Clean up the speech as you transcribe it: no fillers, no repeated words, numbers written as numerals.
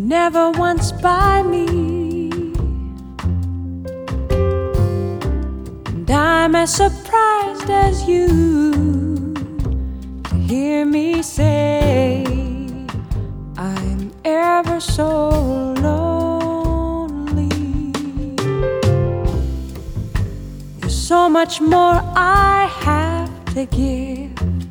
never once by me, and I'm as surprised as you to hear me say I'm ever so lonely. There's so much more I have to give,